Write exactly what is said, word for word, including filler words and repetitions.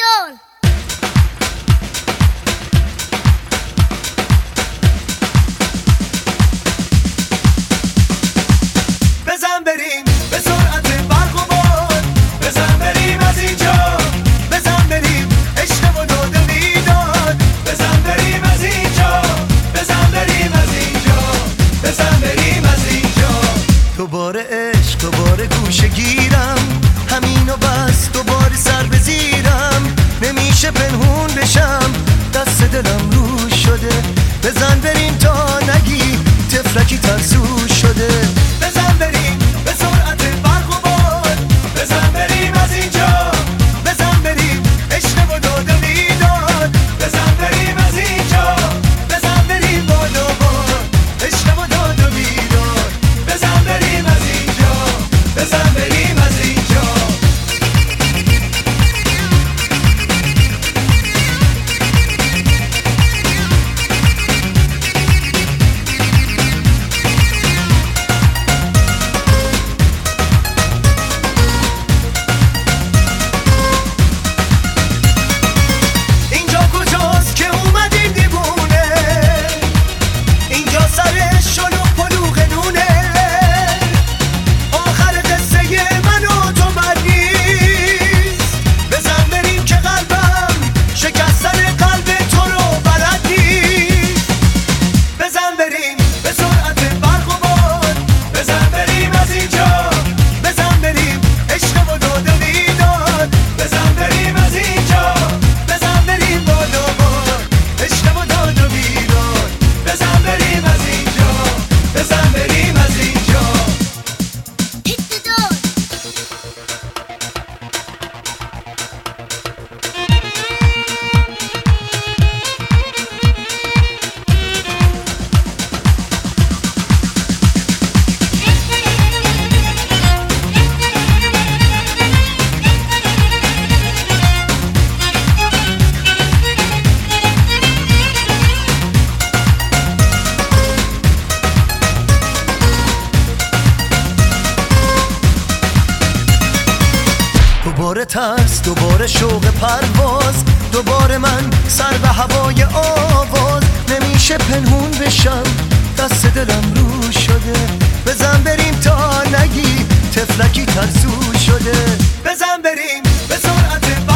دار بزن بریم به سرعت برق و باد، بزن بریم از اینجا، بزن بریم عشق و داد و بیداد، بزن بریم از اینجا، بزن بریم از اینجا، بزن بریم از اینجا. دوباره عشق دوباره گوشه گیرم، همینو بس دوباره سر بزیرم، نمیشه پنهون بشم دست دلم رو شده، بزن بریم تا نگی تفلکی ترسو شده. بزن بریم به سرعت برق و باد، بزن بریم از اینجا، بزن بریم عشق و داد و بیداد، بزن بریم از اینجا، بزن بریم باد و باد عشق و داد و بیداد، بزن بریم از اینجا، بزن بریم از اینجا. دوباره ترس دوباره شوق پرواز، دوباره من سر به هوای آواز، نمیشه پنهون بشم دست دلم رو شده، بزن بریم تا نگی تفلکی ترسو شده. بزن بریم به سرعت